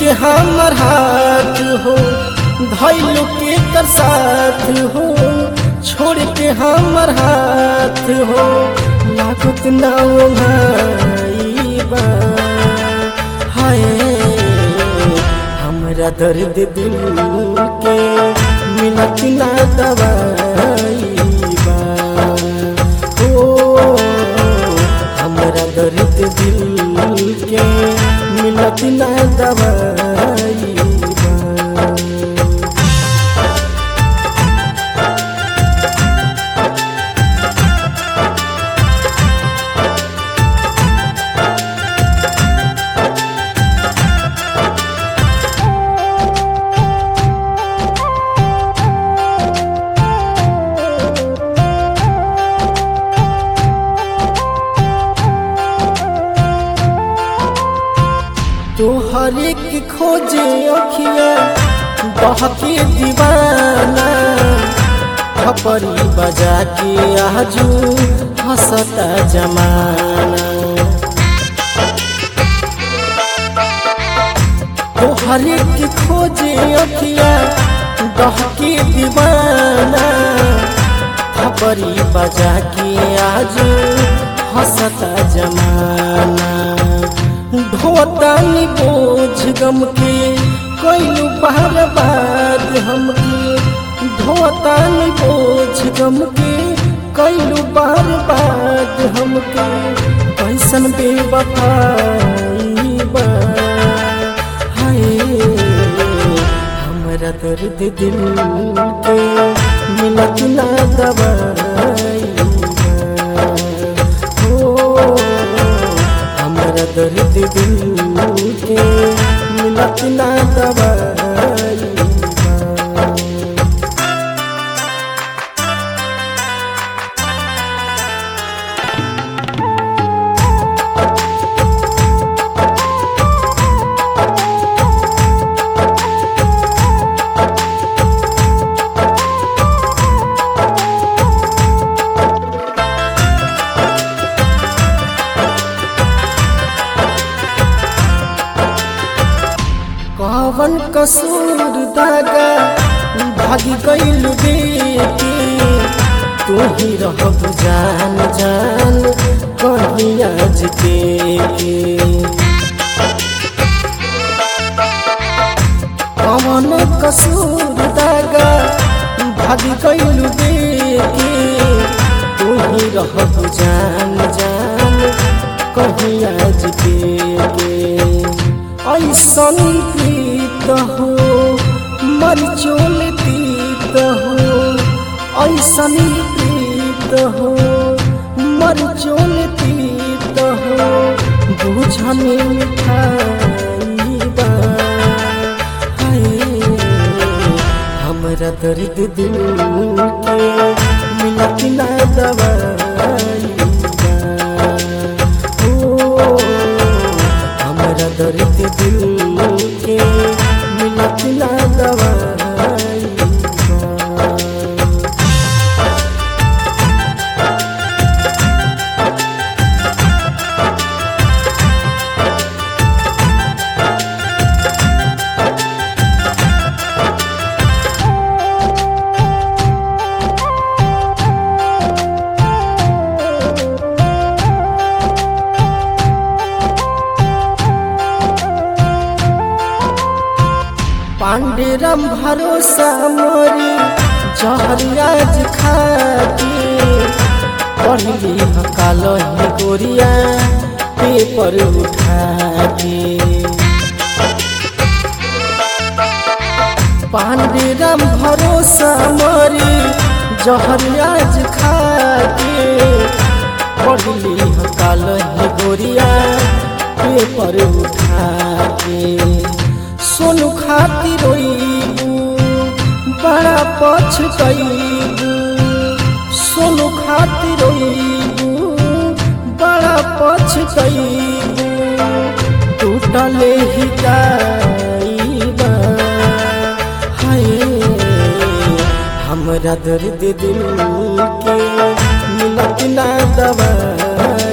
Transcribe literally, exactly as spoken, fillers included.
के हमर हाथ हो धैलू के कर साथ हो छोड़ के हमर हाथ हो लागत ना भाईबा हाय हमरा दर्द दिल के मिलत ना दवाईबा ओ हमरा दर्द दिल के मिलत ना दवाईबा। तोहर की खोजे अखिया बहके दीवाना खपरी बजा के आजू हंसता जमाना। तोहर की खोजे अखिया बहके दीवाना खपरी बजा के आजू हंसता जमाना। ढोतानी बोझ गम के कोई बार बाद हमके ढोतानी बोझ गम के कोई बार बाद हमके कैसन बेवफाई बा हाय हमरा दर्द दिल के मिलत ना दवाईबा दर्द दिल के मिलत ना दवाईबा। कवन कसूर दागा भागी गइल बेटी तू ही रहब जान जान कहीं आज के। कवन कसूर दागा भागी गइल बेटी तू ही रहब जान जान कहीं आज के। ऐसन प्रीत हो मर चोल तीत हो ऐसन प्रीत हो मर चोल तीत हो बुझने मिठाईबा हाय हमरा दर्द दिल के मिलत ना दवाईबा ओ हमरा दर्द दिल के मिलत ना दवाईबा। पांडेराम भरोसा मोरी जहरियाज खाके पढ़ली हकालो ही गोरिया पेपर उठा के। पांडेराम भरोसा मोरी जहरियाज खाके पढ़ली हकालो ही गोरिया पेपर उठा के। सोनू खातिर रोईबू बड़ा पछतईबू सोनू खातिर रोईबू बड़ा पछतईबू टूटले ही जाईबा हाय हमरा दर्द दिल के मिलत ना दवाईबा।